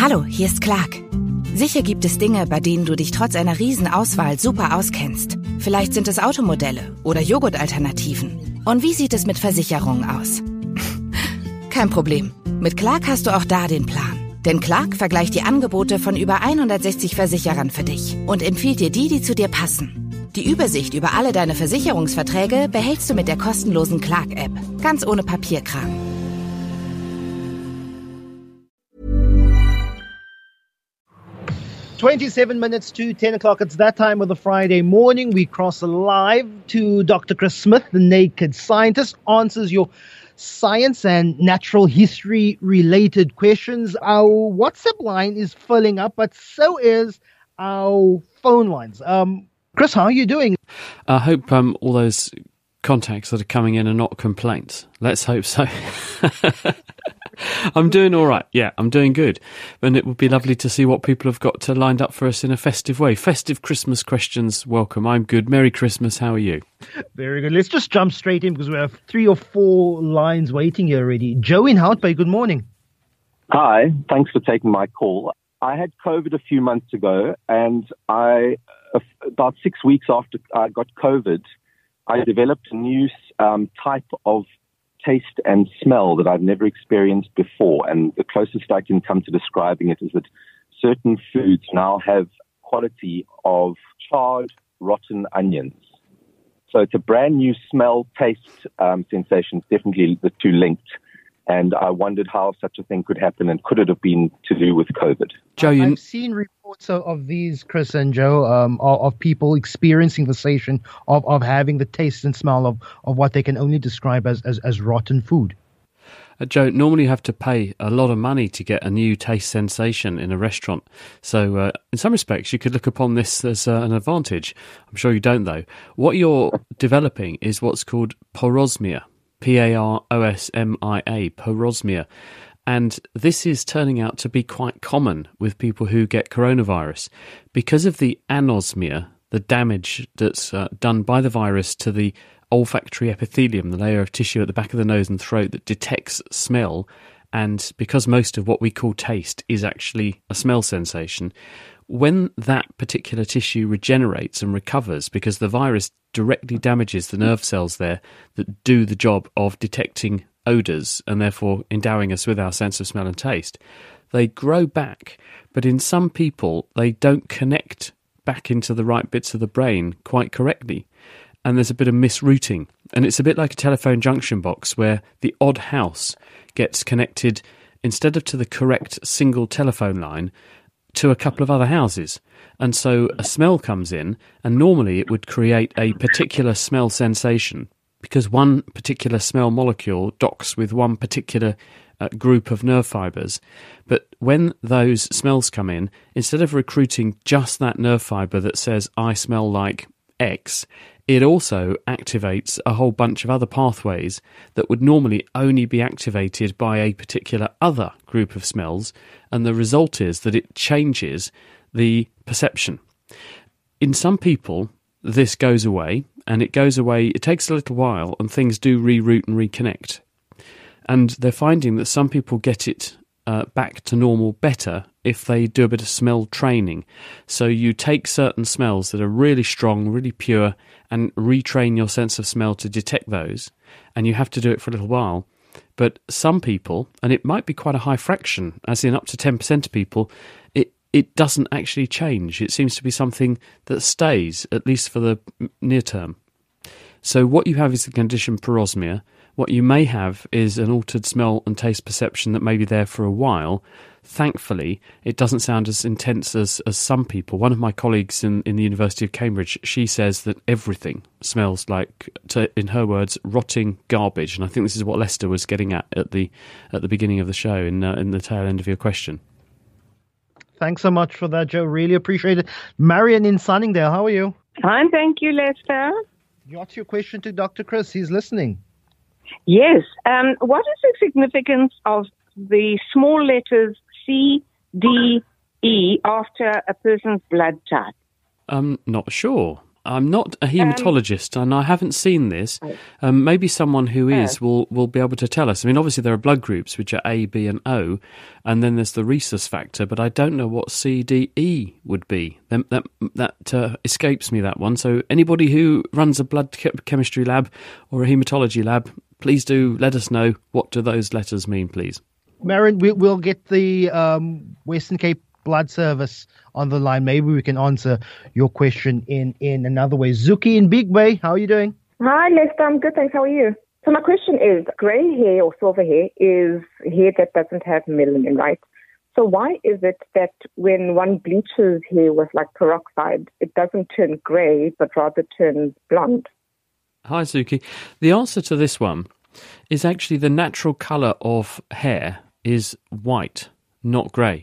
Hallo, hier ist Clark. Sicher gibt es Dinge, bei denen du dich trotz einer Riesenauswahl super auskennst. Vielleicht sind es Automodelle oder Joghurtalternativen. Und wie sieht es mit Versicherungen aus? Kein Problem. Mit Clark hast du auch da den Plan. Denn Clark vergleicht die Angebote von über 160 Versicherern für dich und empfiehlt dir die zu dir passen. Die Übersicht über alle deine Versicherungsverträge behältst du mit der kostenlosen Clark-App. Ganz ohne Papierkram. "27 minutes to 10 o'clock. It's that time of the Friday morning. We cross live to Dr. Chris Smith, the Naked Scientist, answers your science and natural history related questions. Our WhatsApp line is filling up, but so is our phone lines. Chris, how are you doing? I hope all those contacts that are coming in are not complaints. Let's hope so. I'm doing all right. Yeah, I'm doing good. And it would be lovely to see what people have got lined up for us in a festive way. Festive Christmas questions, welcome. I'm good. Merry Christmas. How are you? Very good. Let's just jump straight in because we have 3 or 4 lines waiting here already. Joe in Hout Bay, good morning. Hi, thanks for taking my call. I had COVID a few months ago, and about 6 weeks after I got COVID, I developed a new type of taste and smell that I've never experienced before. And the closest I can come to describing it is that certain foods now have quality of charred, rotten onions. So it's a brand new smell, taste sensation, definitely the two linked. And I wondered how such a thing could happen, and could it have been to do with COVID? Joe, I've seen reports of these, Chris and Joe, of people experiencing the sensation of having the taste and smell of what they can only describe as rotten food. Joe, normally you have to pay a lot of money to get a new taste sensation in a restaurant. So in some respects, you could look upon this as an advantage. I'm sure you don't, though. What you're developing is what's called parosmia. Parosmia, parosmia. And this is turning out to be quite common with people who get coronavirus. Because of the anosmia, the damage that's done by the virus to the olfactory epithelium, the layer of tissue at the back of the nose and throat that detects smell, and because most of what we call taste is actually a smell sensation, when that particular tissue regenerates and recovers, because the virus directly damages the nerve cells there that do the job of detecting odours and therefore endowing us with our sense of smell and taste, they grow back. But in some people, they don't connect back into the right bits of the brain quite correctly. And there's a bit of misrouting. And it's a bit like a telephone junction box where the odd house gets connected, instead of to the correct single telephone line, to a couple of other houses. And so a smell comes in, and normally it would create a particular smell sensation because one particular smell molecule docks with one particular group of nerve fibres. But when those smells come in, instead of recruiting just that nerve fibre that says, I smell like X, it also activates a whole bunch of other pathways that would normally only be activated by a particular other group of smells, and the result is that it changes the perception. In some people, this goes away, and it goes away, it takes a little while, and things do reroute and reconnect. And they're finding that some people get it back to normal better if they do a bit of smell training. So you take certain smells that are really strong, really pure, and retrain your sense of smell to detect those, and you have to do it for a little while. But some people, and it might be quite a high fraction, as in up to 10% of people, it doesn't actually change. It seems to be something that stays, at least for the near term. So what you have is the condition parosmia. What you may have is an altered smell and taste perception that may be there for a while. Thankfully, it doesn't sound as intense as some people. One of my colleagues in the University of Cambridge, she says that everything smells like, in her words, rotting garbage. And I think this is what Lester was getting at the beginning of the show, in the tail end of your question. Thanks so much for that, Joe. Really appreciate it. Marion in Sunningdale, how are you? Fine, thank you, Lester. What's your question to Dr. Chris? He's listening. Yes. What is the significance of the small letters C, D, E after a person's blood type? I'm not sure. I'm not a haematologist, and I haven't seen this. Maybe someone who is will be able to tell us. I mean, obviously there are blood groups which are A, B, and O, and then there's the rhesus factor, but I don't know what C, D, E would be. That escapes me, that one. So anybody who runs a blood chemistry lab or a haematology lab, please do let us know, what do those letters mean, please. Maren, we'll get the Western Cape Blood Service on the line. Maybe we can answer your question in another way. Zuki in Big Bay, how are you doing? Hi, Lester. I'm good, thanks. How are you? So my question is, grey hair or silver hair is hair that doesn't have melanin, right? So why is it that when one bleaches hair with like peroxide, it doesn't turn grey, but rather turns blonde? Hi, Zuki. The answer to this one is actually the natural colour of hair is white, not grey.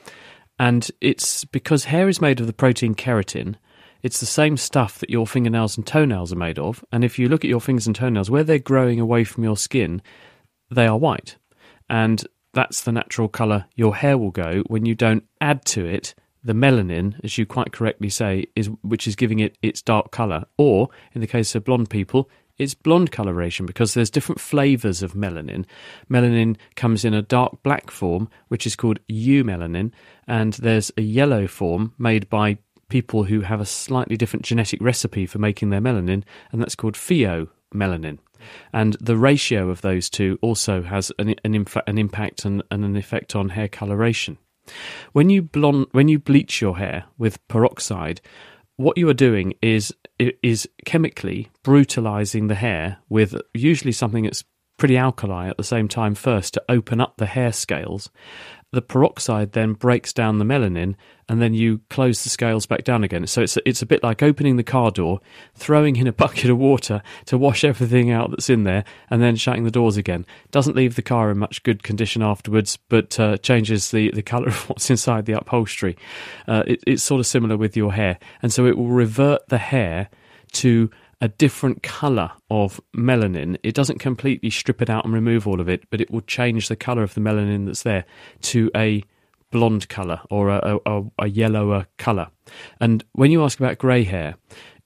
And it's because hair is made of the protein keratin. It's the same stuff that your fingernails and toenails are made of. And if you look at your fingers and toenails, where they're growing away from your skin, they are white. And that's the natural colour your hair will go when you don't add to it the melanin, as you quite correctly say, which is giving it its dark colour. Or, in the case of blonde people, it's blonde coloration, because there's different flavours of melanin. Melanin comes in a dark black form, which is called eumelanin, and there's a yellow form made by people who have a slightly different genetic recipe for making their melanin, and that's called pheomelanin. And the ratio of those two also has an impact and an effect on hair coloration. When you bleach your hair with peroxide, what you are doing is chemically brutalising the hair with usually something that's pretty alkali at the same time first to open up the hair scales. The peroxide then breaks down the melanin, and then you close the scales back down again. So it's a bit like opening the car door, throwing in a bucket of water to wash everything out that's in there, and then shutting the doors again. Doesn't leave the car in much good condition afterwards, but changes the colour of what's inside the upholstery. It's sort of similar with your hair. And so it will revert the hair to a different colour of melanin. It doesn't completely strip it out and remove all of it, but it will change the colour of the melanin that's there to a blonde colour or a yellower colour. And when you ask about grey hair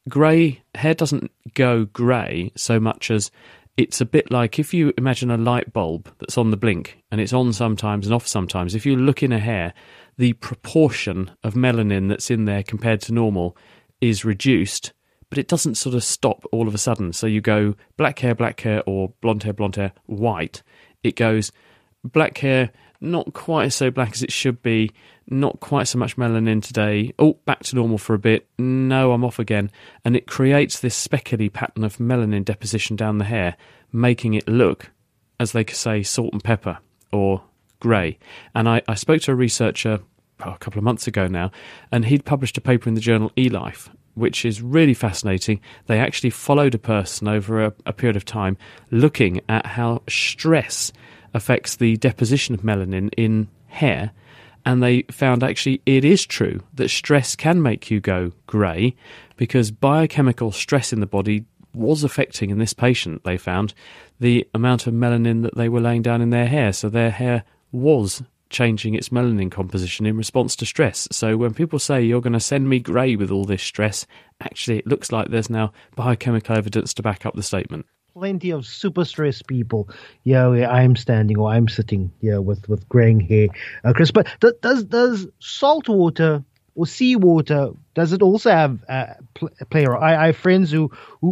doesn't go grey so much as it's a bit like if you imagine a light bulb that's on the blink and it's on sometimes and off sometimes. If you look in a hair, the proportion of melanin that's in there compared to normal is reduced, but it doesn't sort of stop all of a sudden. So you go black hair, or blonde hair, white. It goes black hair, not quite so black as it should be, not quite so much melanin today. Oh, back to normal for a bit. No, I'm off again. And it creates this speckly pattern of melanin deposition down the hair, making it look, as they say, salt and pepper or grey. And I spoke to a researcher a couple of months ago now, and he'd published a paper in the journal eLife, which is really fascinating. They actually followed a person over a period of time looking at how stress affects the deposition of melanin in hair, and they found actually it is true that stress can make you go grey, because biochemical stress in the body was affecting, in this patient, they found, the amount of melanin that they were laying down in their hair. So their hair was changing its melanin composition in response to stress. So when people say you're going to send me grey with all this stress, actually it looks like there's now biochemical evidence to back up the statement. Plenty of super stressed people where I'm standing or I'm sitting with greying hair, Chris. But does salt water or seawater, does it also have play a role? I have friends who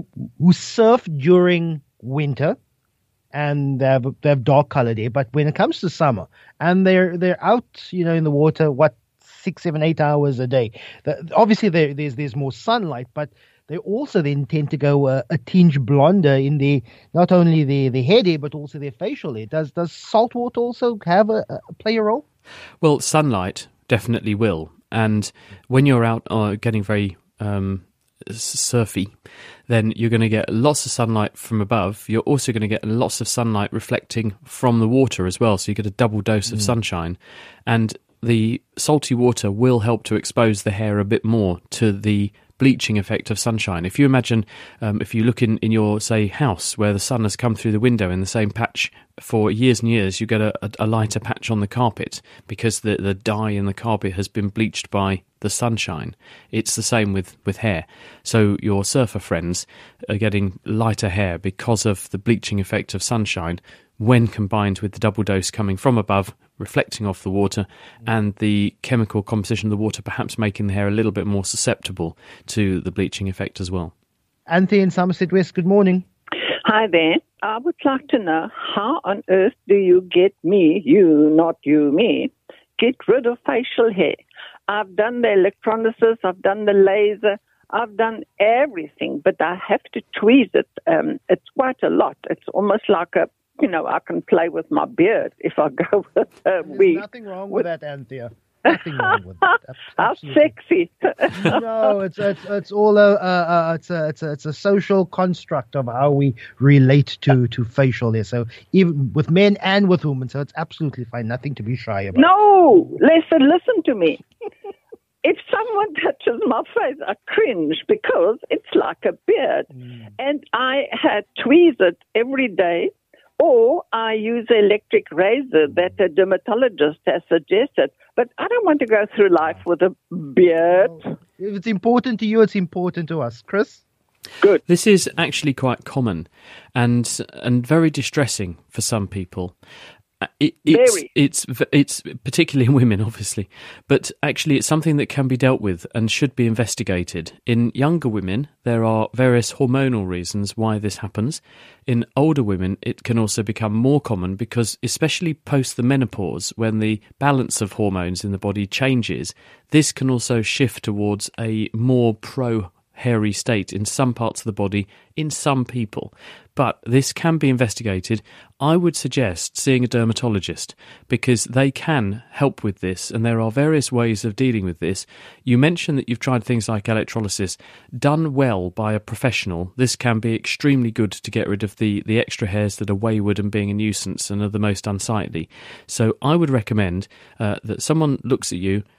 surf during winter, and they have dark colored hair. But when it comes to summer, and they're out, in the water, 6, 7, 8 hours a day. Obviously, there's more sunlight, but they also then tend to go a tinge blonder in not only the head hair but also their facial hair. Does salt water also have play a role? Well, sunlight definitely will, and when you're out getting very surfy, then you're going to get lots of sunlight from above. You're also going to get lots of sunlight reflecting from the water as well, so you get a double dose of sunshine. And the salty water will help to expose the hair a bit more to the bleaching effect of sunshine. If you imagine, if you look in your, say, house where the sun has come through the window in the same patch for years and years, you get a lighter patch on the carpet because the dye in the carpet has been bleached by the sunshine. It's the same with hair. So your surfer friends are getting lighter hair because of the bleaching effect of sunshine when combined with the double dose coming from above, reflecting off the water, and the chemical composition of the water perhaps making the hair a little bit more susceptible to the bleaching effect as well. Anthea in Somerset West, good morning. Hi there. I would like to know, how on earth do you get me, you, not you, me, get rid of facial hair? I've done the electrolysis, I've done the laser, I've done everything, but I have to tweeze it. It's quite a lot. It's almost like I can play with my beard if I go with a weave. There's nothing wrong with that, Anthea. Nothing wrong with that. How sexy! No, it's all it's a social construct of how we relate to facial hair. So even with men and with women, so it's absolutely fine. Nothing to be shy about. No, listen to me. If someone touches my face, I cringe because it's like a beard, and I had tweeze it every day. Or I use an electric razor that a dermatologist has suggested. But I don't want to go through life with a beard. If it's important to you, it's important to us. Chris? Good. This is actually quite common and very distressing for some people. It's particularly in women, obviously, but actually it's something that can be dealt with and should be investigated. In younger women, there are various hormonal reasons why this happens. In older women, it can also become more common because, especially post the menopause, when the balance of hormones in the body changes, this can also shift towards a more pro-hairy state in some parts of the body, in some people. But this can be investigated. I would suggest seeing a dermatologist because they can help with this, and there are various ways of dealing with this. You mentioned that you've tried things like electrolysis. Done well by a professional, this can be extremely good to get rid of the extra hairs that are wayward and being a nuisance and are the most unsightly. So I would recommend that someone looks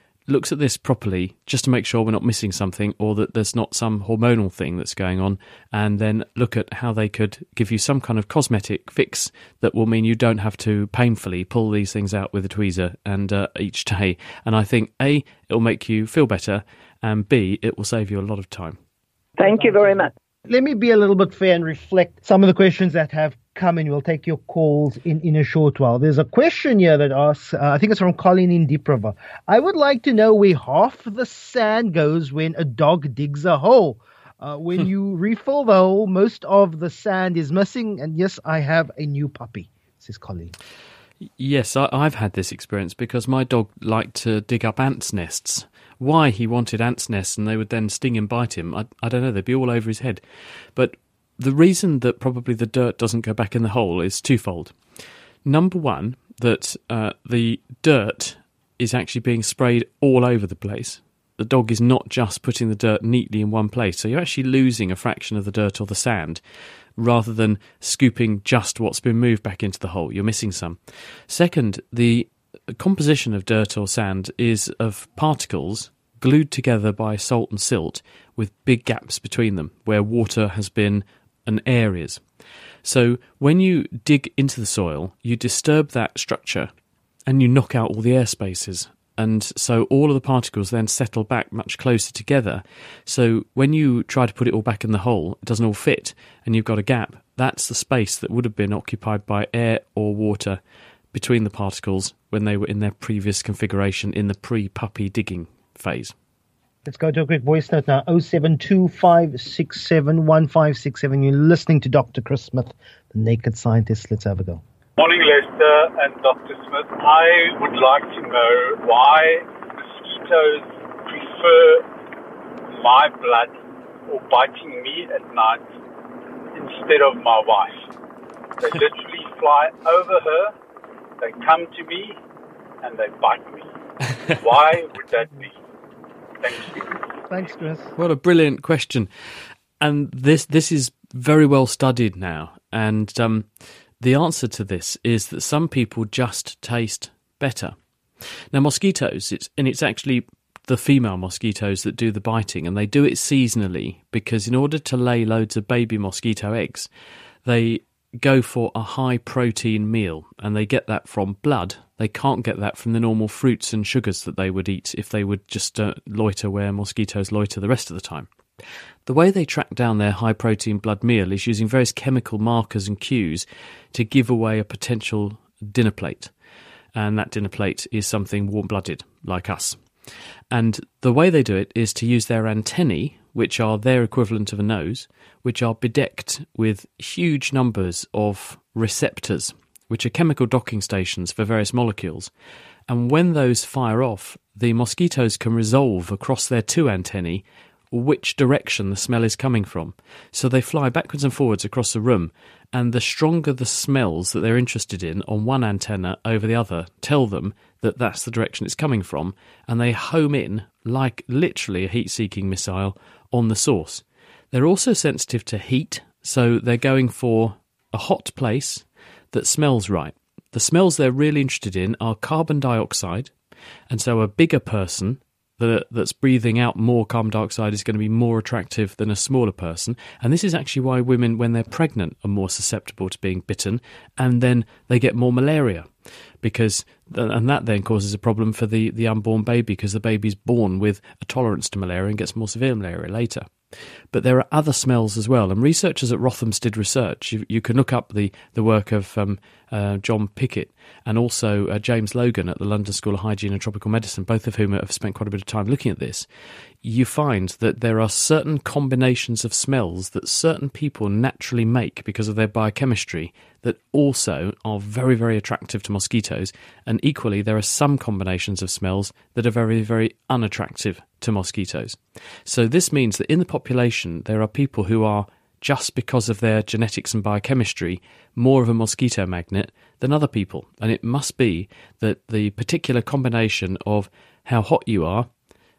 at this properly just to make sure we're not missing something or that there's not some hormonal thing that's going on, and then look at how they could give you some kind of cosmetic fix that will mean you don't have to painfully pull these things out with a tweezer and each day. And I think A, it'll make you feel better, and B, it will save you a lot of time. Thank you very much. Let me be a little bit fair and reflect some of the questions that have come in. We'll take your calls in a short while. There's a question here that asks, I think it's from Colin in Deep River. I would like to know where half the sand goes when a dog digs a hole. When you refill the hole, most of the sand is missing. And yes, I have a new puppy, says Colin. Yes, I've had this experience because my dog liked to dig up ants' nests. Why he wanted ants' nests and they would then sting and bite him, I don't know, they'd be all over his head. But the reason that probably the dirt doesn't go back in the hole is twofold. Number one, that the dirt is actually being sprayed all over the place. The dog is not just putting the dirt neatly in one place, so you're actually losing a fraction of the dirt or the sand rather than scooping just what's been moved back into the hole. You're missing some. Second, the composition of dirt or sand is of particles glued together by salt and silt with big gaps between them where water has been and air is. So when you dig into the soil, you disturb that structure and you knock out all the air spaces. And so all of the particles then settle back much closer together. So when you try to put it all back in the hole, it doesn't all fit and you've got a gap. That's the space that would have been occupied by air or water between the particles when they were in their previous configuration in the pre-puppy digging phase. Let's go to a quick voice note now. 0725671567. You're listening to Dr. Chris Smith, the Naked Scientist. Let's have a go. Morning, Lester and Dr. Smith. I would like to know why mosquitoes prefer my blood or biting me at night instead of my wife. They literally fly over her, they come to me, and they bite me. Why would that be? Thank you. Thanks, Chris. What a brilliant question. And this is very well studied now. And the answer to this is that some people just taste better. Now, mosquitoes, it's actually the female mosquitoes that do the biting, and they do it seasonally because in order to lay loads of baby mosquito eggs, they go for a high protein meal, and they get that from blood. They can't get that from the normal fruits and sugars that they would eat if they would just loiter where mosquitoes loiter the rest of the time. The way they track down their high protein blood meal is using various chemical markers and cues to give away a potential dinner plate. And that dinner plate is something warm-blooded, like us. And the way they do it is to use their antennae, which are their equivalent of a nose, which are bedecked with huge numbers of receptors, which are chemical docking stations for various molecules. And when those fire off, the mosquitoes can resolve across their two antennae which direction the smell is coming from. So they fly backwards and forwards across the room, and the stronger the smells that they're interested in on one antenna over the other tell them that that's the direction it's coming from, and they home in like literally a heat-seeking missile on the source. They're also sensitive to heat, so they're going for a hot place that smells right. The smells they're really interested in are carbon dioxide, and so a bigger person that's breathing out more carbon dioxide is going to be more attractive than a smaller person. And this is actually why women, when they're pregnant, are more susceptible to being bitten, and then they get more malaria, and that then causes a problem for the unborn baby, because the baby's born with a tolerance to malaria and gets more severe malaria later. But there are other smells as well, and researchers at Rotham's did research. You can look up the work of John Pickett and also James Logan at the London School of Hygiene and Tropical Medicine, both of whom have spent quite a bit of time looking at this. You find that there are certain combinations of smells that certain people naturally make because of their biochemistry that also are very, very attractive to mosquitoes, and equally there are some combinations of smells that are very, very unattractive to mosquitoes. So this means that in the population there are people who are, just because of their genetics and biochemistry, more of a mosquito magnet than other people. And it must be that the particular combination of how hot you are,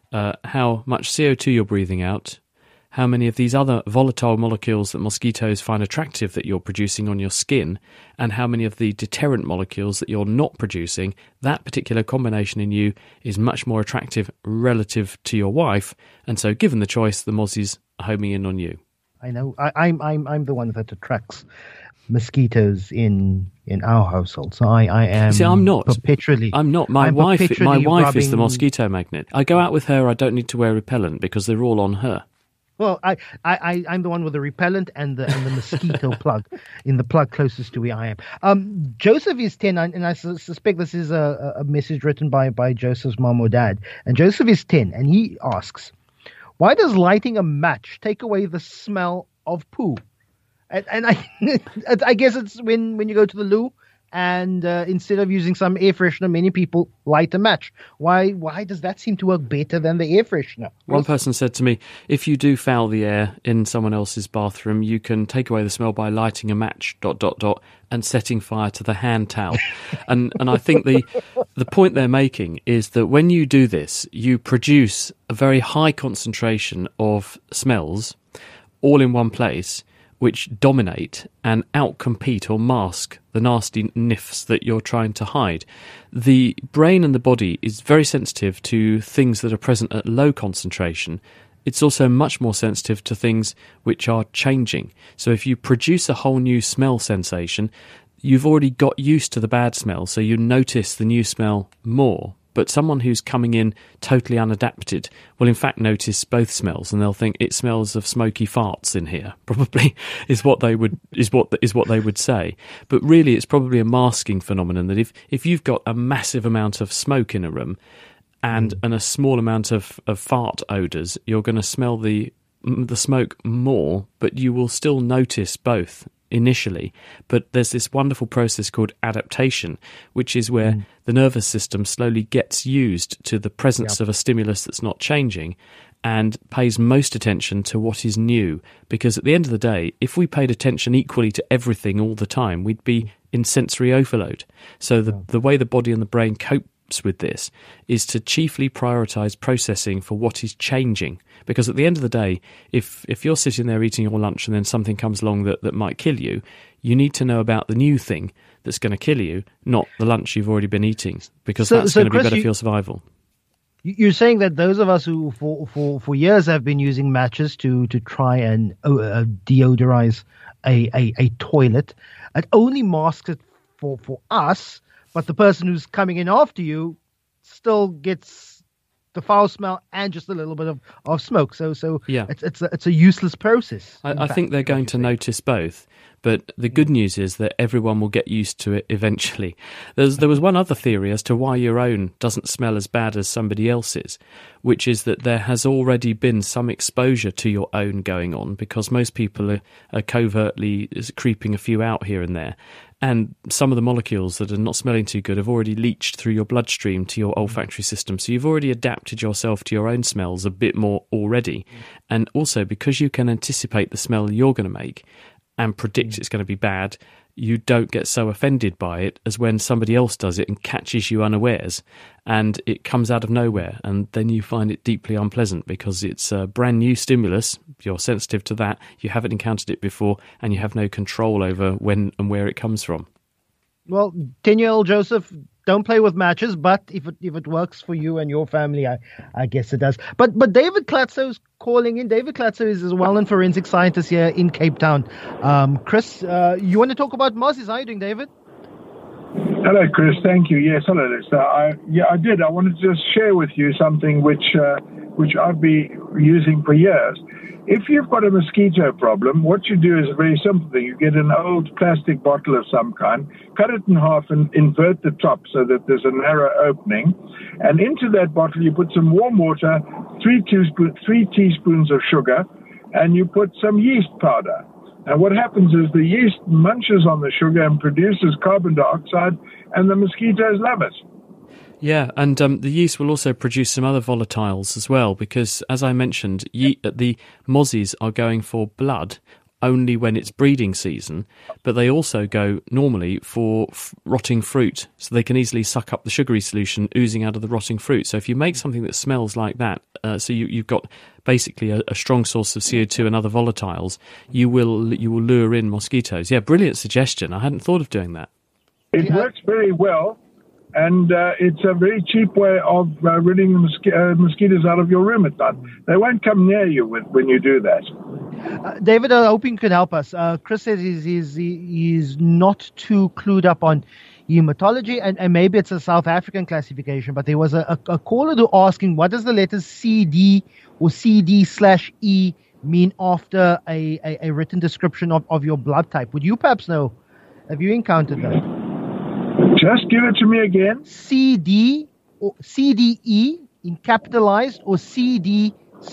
how much CO2 you're breathing out, how many of these other volatile molecules that mosquitoes find attractive that you're producing on your skin, and how many of the deterrent molecules that you're not producing, that particular combination in you is much more attractive relative to your wife. And so given the choice, the mozzies are homing in on you. I know. I'm the one that attracts mosquitoes in our household. So I am. See, I'm not. Perpetually. I'm not. My wife is the mosquito magnet. I go out with her. I don't need to wear repellent because they're all on her. Well, I'm the one with the repellent and the mosquito plug in the plug closest to where I am. Joseph is 10, and I suspect this is a message written by Joseph's mom or dad. And Joseph is 10, and he asks, why does lighting a match take away the smell of poo? And I guess it's when you go to the loo and instead of using some air freshener, many people light a match. Why does that seem to work better than the air freshener? One person said to me, if you do foul the air in someone else's bathroom, you can take away the smell by lighting a match, ... and setting fire to the hand towel. and I think the point they're making is that when you do this, you produce a very high concentration of smells all in one place, which dominate and outcompete or mask the nasty niffs that you're trying to hide. The brain and the body is very sensitive to things that are present at low concentration. It's also much more sensitive to things which are changing. So if you produce a whole new smell sensation, you've already got used to the bad smell, so you notice the new smell more. But someone who's coming in totally unadapted will in fact notice both smells, and they'll think it smells of smoky farts in here. Probably is what they would say. But really, it's probably a masking phenomenon that if you've got a massive amount of smoke in a room and a small amount of fart odours, you're going to smell the smoke more, but you will still notice both initially. But there's this wonderful process called adaptation, which is where the nervous system slowly gets used to the presence of a stimulus that's not changing and pays most attention to what is new. Because at the end of the day, if we paid attention equally to everything all the time, we'd be in sensory overload. So the way the body and the brain copes with this is to chiefly prioritize processing for what is changing. Because at the end of the day, if you're sitting there eating your lunch and then something comes along that might kill you, you need to know about the new thing that's going to kill you, not the lunch you've already been eating, because that's going to be better for your survival. You're saying that those of us who for years have been using matches to try and deodorize a toilet, it only masks it for us, but the person who's coming in after you still gets the foul smell and just a little bit of smoke. So yeah. it's a useless process. I think they're going to notice both. But the good news is that everyone will get used to it eventually. There was one other theory as to why your own doesn't smell as bad as somebody else's, which is that there has already been some exposure to your own going on, because most people are covertly creeping a few out here and there. And some of the molecules that are not smelling too good have already leached through your bloodstream to your olfactory system. So you've already adapted yourself to your own smells a bit more already. And also, because you can anticipate the smell you're going to make and predict it's going to be bad, you don't get so offended by it as when somebody else does it and catches you unawares and it comes out of nowhere, and then you find it deeply unpleasant because it's a brand new stimulus. You're sensitive to that, you haven't encountered it before, and you have no control over when and where it comes from. Well, 10-year-old Joseph, don't play with matches, but if it works for you and your family, I guess it does. But David Klatzo's calling in. David Klatzo is a well-known forensic scientist here in Cape Town. Chris, you want to talk about mozzies? How are you doing, David? Hello, Chris. Thank you. Yes, hello, Lester. I did. I wanted to just share with you something which I've been using for years. If you've got a mosquito problem, what you do is a very simple thing. You get an old plastic bottle of some kind, cut it in half and invert the top so that there's a narrow opening. And into that bottle, you put some warm water, 3 teaspoons of sugar, and you put some yeast powder. And what happens is the yeast munches on the sugar and produces carbon dioxide, and the mosquitoes love it. Yeah, and the yeast will also produce some other volatiles as well, because, as I mentioned, the mozzies are going for blood only when it's breeding season, but they also go normally for rotting fruit, so they can easily suck up the sugary solution oozing out of the rotting fruit. So if you make something that smells like that, so you've got basically a strong source of CO2 and other volatiles, you will lure in mosquitoes. Yeah, brilliant suggestion. I hadn't thought of doing that. It works very well. And it's a very cheap way of ridding the mosquitoes out of your room at night. They won't come near you when you do that. David, I hope you can help us. Chris says he's not too clued up on hematology, and maybe it's a South African classification, but there was a caller to asking, what does the letters CD or CD/E mean after a written description of your blood type? Would you perhaps know? Have you encountered that? Just give it to me again. CD or CDE in capitalized or CD/e.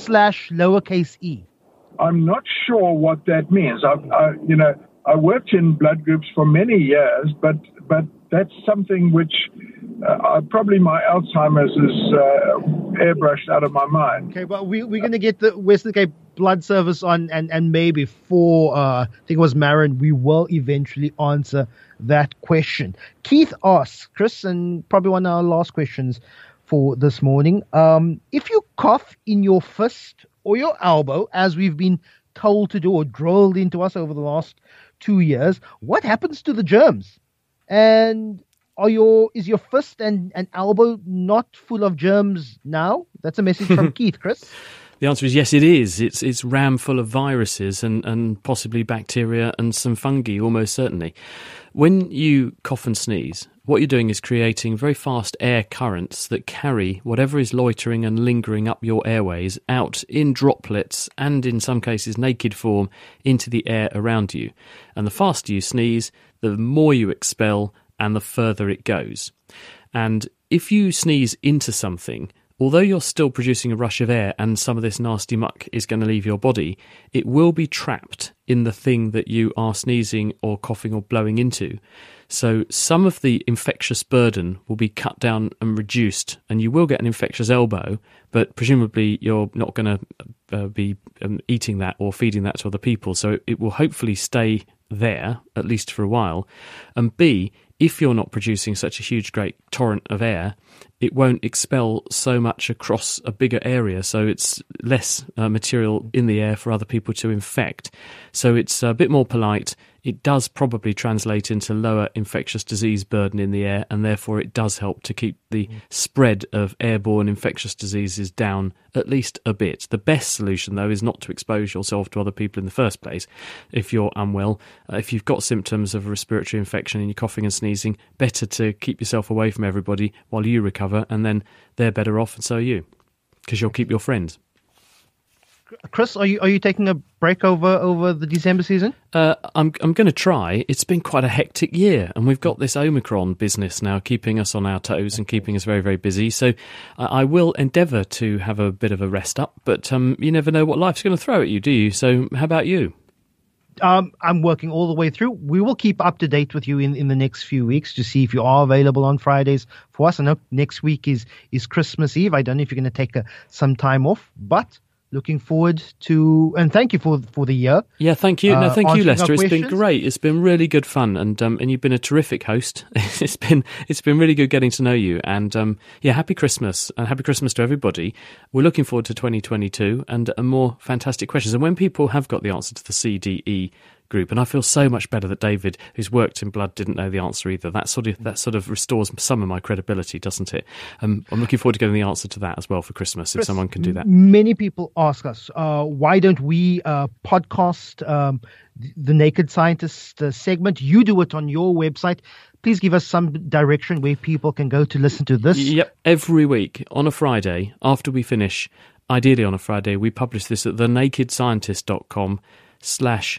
I'm not sure what that means. I worked in blood groups for many years, but that's something which probably my Alzheimer's is airbrushed out of my mind. Okay, well, we're going to get the Western Cape Blood Service on, and maybe for, I think it was Marin, we will eventually answer that question. Keith asks, Chris, and probably one of our last questions for this morning, if you cough in your fist or your elbow, as we've been told to do or drilled into us over the last 2 years, what happens to the germs? And is your fist and elbow not full of germs now? That's a message from Keith, Chris. The answer is yes, it is. It's ram full of viruses and possibly bacteria and some fungi, almost certainly. When you cough and sneeze, what you're doing is creating very fast air currents that carry whatever is loitering and lingering up your airways out in droplets and in some cases naked form into the air around you. And the faster you sneeze, the more you expel and the further it goes. And if you sneeze into something, although you're still producing a rush of air and some of this nasty muck is going to leave your body, it will be trapped in the thing that you are sneezing or coughing or blowing into. So some of the infectious burden will be cut down and reduced, and you will get an infectious elbow, but presumably you're not going to be eating that or feeding that to other people. So it will hopefully stay there, at least for a while. And B, if you're not producing such a huge, great torrent of air, it won't expel so much across a bigger area, so it's less material in the air for other people to infect. So it's a bit more polite. It does probably translate into lower infectious disease burden in the air, and therefore it does help to keep the spread of airborne infectious diseases down at least a bit. The best solution, though, is not to expose yourself to other people in the first place if you're unwell. If you've got symptoms of a respiratory infection and you're coughing and sneezing, better to keep yourself away from everybody while you recover, and then they're better off and so are you, because you'll keep your friends. Chris, are you taking a break over the December season? I'm going to try. It's been quite a hectic year, and we've got this Omicron business now keeping us on our toes and keeping us very, very busy. So I will endeavour to have a bit of a rest up, but you never know what life's going to throw at you, do you? So how about you? I'm working all the way through. We will keep up to date with you in the next few weeks to see if you are available on Fridays for us. I know next week is Christmas Eve. I don't know if you're going to take some time off, but looking forward to, and thank you for the year. Yeah, thank you. No, thank you, Lester. It's been great. It's been really good fun, and you've been a terrific host. It's been really good getting to know you, and happy Christmas, and happy Christmas to everybody. We're looking forward to 2022 and more fantastic questions. And when people have got the answer to the CDE group, and I feel so much better that David, who's worked in blood, didn't know the answer either. That sort of restores some of my credibility, doesn't it? I'm looking forward to getting the answer to that as well for Christmas, if someone can do that. Many people ask us, why don't we podcast the Naked Scientist segment? You do it on your website. Please give us some direction where people can go to listen to this. Yep, every week on a Friday after we finish, ideally on a Friday, we publish this at thenakedscientist.com/ask,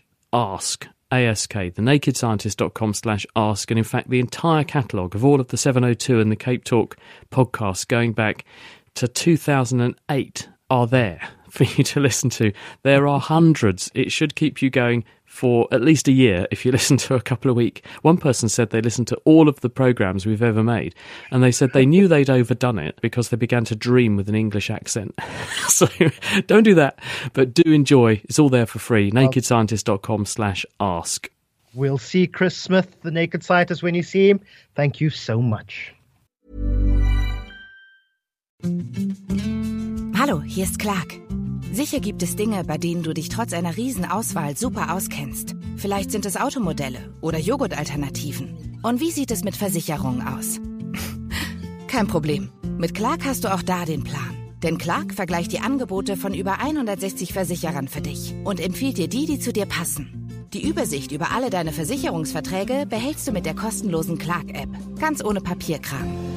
thenakedscientist.com/ask, and in fact the entire catalogue of all of the 702 and the Cape Talk podcasts going back to 2008 are there for you to listen to. There are hundreds. It should keep you going for at least a year if you listen to a couple of weeks. One person said they listened to all of the programmes we've ever made, and they said they knew they'd overdone it because they began to dream with an English accent. So don't do that, but do enjoy. It's all there for free. nakedscientist.com/ask. We'll see Chris Smith, the Naked Scientist, when you see him. Thank you so much. Hallo, hier ist Clark. Sicher gibt es Dinge, bei denen du dich trotz einer Riesenauswahl super auskennst. Vielleicht sind es Automodelle oder Joghurtalternativen. Und wie sieht es mit Versicherungen aus? Kein Problem. Mit Clark hast du auch da den Plan. Denn Clark vergleicht die Angebote von über 160 Versicherern für dich und empfiehlt dir die zu dir passen. Die Übersicht über alle deine Versicherungsverträge behältst du mit der kostenlosen Clark-App. Ganz ohne Papierkram.